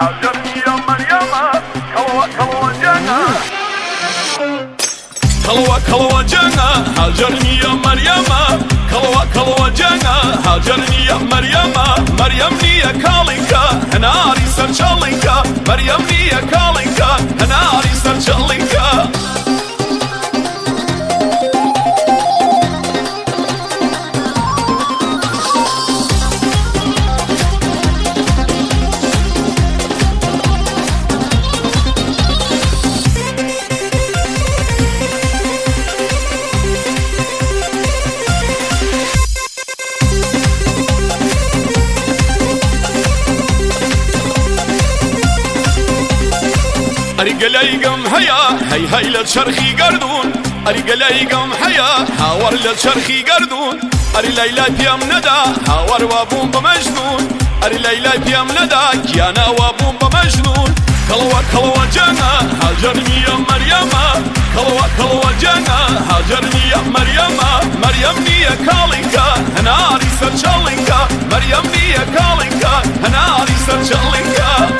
هاجرني يا مريم كلوة كلوة جانا كلوة كلوة جانا هاجرني يا مريم كلوة كلوة جانا هاجرني يا مريم مريم نية كالينكا هناري سرشالينكا مريم نية كالينكا هناري سرشالينكا أريقلايقم هيا هي هي للشرخي قردون أريقلايقم هيا هاور للشرخي قردون أري ليلى بيام ندى هاور وابوم بمجنون أري ليلى بيام ندى كيانا وابوم بمجنون كلوة كلوة جانا هاجرني يا مريم كلوة كلوة جانا هاجرني يا مريم مريم نية كالينكا هناري سرشالينكا مريم نية كالينكا هناري سرشالينكا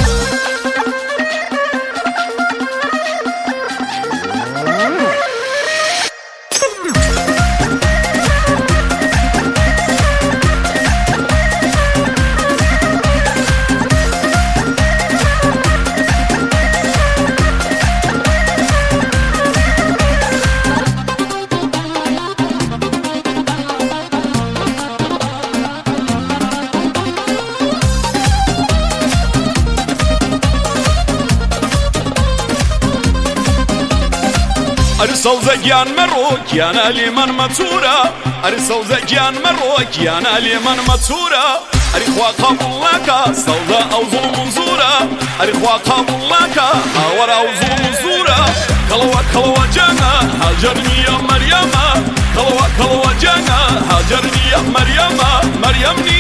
أرسل زجان مروك يانا لمن متورا أرسل زجان مروك يانا لمن متورا أريخوا قبول لك سودا أو ظلم زورا أريخوا قبول لك أورا أو ظلم زورا كلوة كلوة جانا هاجرني يا مريم كلوة كلوة جانا هاجرني يا مريم مريم